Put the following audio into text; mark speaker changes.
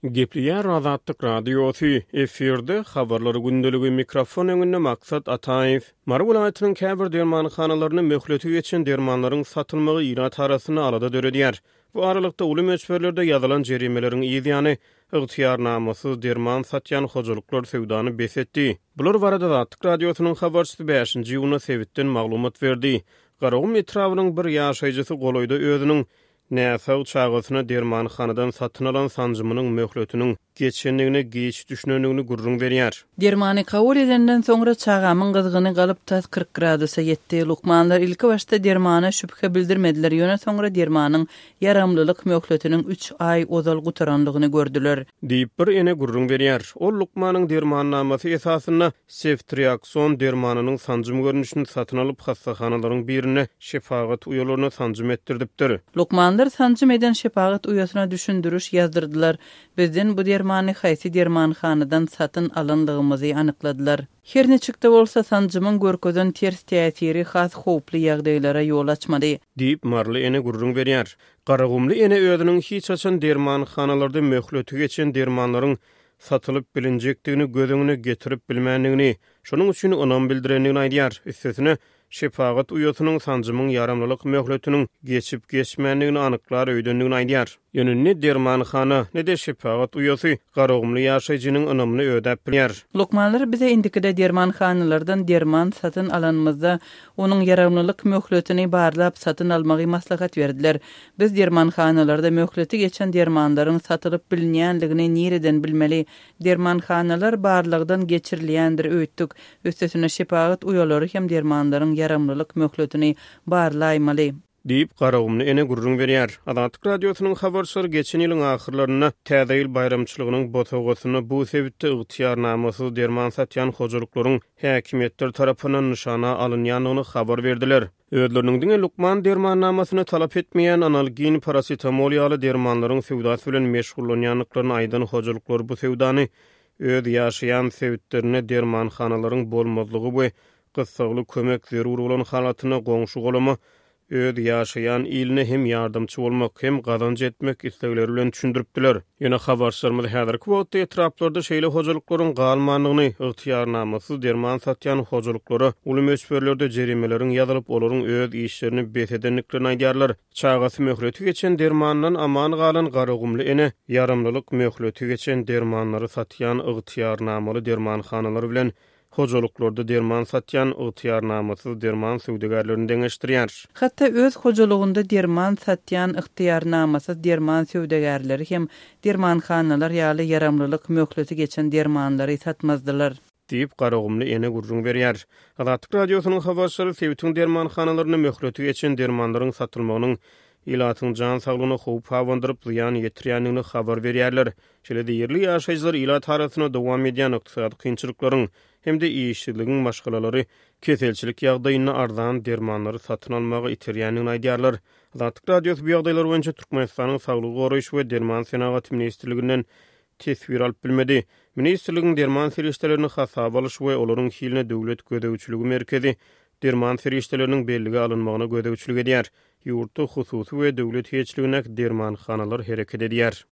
Speaker 1: Gepliýär Azatlyk radiosu eferde habarlary gündeligi mikrofon öňünde maksat Ataýew. Mara welaýatynyň käbir dermanhanalarynda möhleti geçen dermanlaryň satylmagy ýyrat arasyny alada döredýär. Bu aralykda uly möçberlerde ýazylan jerimelerin ýygyany ygtyýarnamasyz derman satýan hojuluklar sewdany besetdi. Bular barada Azatlyk radiosynyň habarçysy 5-nji ýylyna sebitden maglumat berdi. Garagum etrawynyň bir ýaşaýjysy goloýda özüniň näsaw çağasyna dermanhanadan satyn alan sanjymynyň möhletiniň geçenligine geç düşnönligini gurrun berýär.
Speaker 2: Dermany kabul edenden soňra çağamyň gyzgyny galyp ta 40 gradusa ýetdi. Lukmanlar ilki başda dermana şüphe bildirmediler. Ýöne soňra dermanyň yaramlylyk möhletiniň 3 ay ozal gutaranlygyny gördüler.
Speaker 1: Diýip bir ene gurrun berýär. Ol Lukmanyň dermannamasy esasyna Ceftriaxon dermanynyň sanjym görnüşini satyn alyp hastahanalaryň birine şefagat uýalaryna sanjym etdirdipdir.
Speaker 2: Lukmanlar sanjym eden şefagat uýasyna düşündürüş ýazdyrdylar. Bizden bu dermany haýsy dermanhanadan satyn alandygymyzy anykladylar. Her neçikde bolsa sanjymyň görkezden ters täsiri has howply ýagdaýlara ýol açmady.
Speaker 1: Diýip marly ene gurrun berýär. Garagumly ene özüniň hiç açan dermanhanalarda möhleti geçen dermanlaryň satylyp bilinjekdigini gözüňe getirip bilmänligini, şonuň üçin onam bildirenligini aýdýar. Üstesine şefagat uýasynyň sanjymyň yaramlylyk möhletiniň geçip geçmänligini anyklar öýdenligini aýdýar. Ýöne ne dermanhana ne de şefagat uýasy garagumly ýaşaýjynyň önümini ödäp bilýär.
Speaker 2: Lukmanlar bize indikide dermanhanalardan derman satyn alanmazda onuň yaramlylyk möhletini barlap satyn almagy maslahat berdiler. Biz dermanhanalarda möhleti geçen dermanlaryň satylyp bilinýänligini nireden bilmeli? Dermanhanalar barlygdan geçirilýändir öýtdik. Üstesine şefagat uýalary hem dermanlaryň yaramlylyk möhletini barlaýmaly.
Speaker 1: Diýip garagumly ene gurrun berýär. Azatlyk radiosynyň habarçylary geçen ýylyň ahyrlaryna täze ýyl bayramçylygynyň botagosyny bu sebitde ygtyýarnamasyz derman satýan hojuluklaryň häkimetler tarapyndan nyşana alynýanlygyny habar berdiler. Özleriniň diňe Lukman dermannamasyny talap etmeýän analgin parasetamol ýaly dermanlaryň sewdasy bilen meşgullanýanlyklaryny aýdan hojuluklar bu sewdany öz ýaşaýan sebitlerine dermanhanalaryň bolmazlygy we gyssagly kömek zerur bolan halatyna goňşy bolma öz ýaşaýan iline hem ýardymçy bolmak hem gazanç etmek islegleri bilen düşündiripdiler. Ýöne habarçylarymyz häzirki wagtda etraplarda şeýle hojuluklaryň galmanlygyny, ygtyýarnamasyz derman satýan hojuluklary uly möçberlerde jerimelerin ýazylyp olaryň öz işlerini besedenliklerini aýdýarlar. Çağasy möhleti geçen dermandan aman galan garagumly ene yaramlylyk möhleti geçen dermanlary satýan ygtyýarnamaly dermanhanalar bilen hojuluklarda derman satýan ygtyýarnamasyz derman sewdegarlaryny deňeşdirýär.
Speaker 2: Hatda öz hojulugynda derman satýan ygtyýarnamasyz derman sewdegarlary hem dermanhanalar ýaly yaramlylyk möhleti geçen dermanlary satmazdylar.
Speaker 1: Diýip garagumly ene gurrun berýär. Azatlyk radiosynyň habarçylary sebitiň dermanhanalaryna möhleti geçen dermanlaryň satylmagynyň ilatyň jan saglygyna howp hawandyryp ýan ýetirýänligini habar berýärler. Şeýle ýerli ýaşaýjylar ilat arasyna dowam edýän ykdysady kynçylyklaryň hem de işçiligiň başgalalary keselçilik ýagdaýyna arzan dermanlary satyn almagy iterýänligini aýdýarlar. Azatlyk radiosu bu ýagdaýlar boýunça Türkmenistanyň saglyk goraýyş we derman senagat ministrliginden tesbir alyp bilmedi. Ministrligiň derman serişdelerini hasaba alyş we olaryň hiline döwlet gödäwçiligi merkezi derman serişdeleriniň belligi alynmagyna gödäwçilik edýär. Ýurtda hususy we döwlet heçligine dermanhanalar hereket edýär.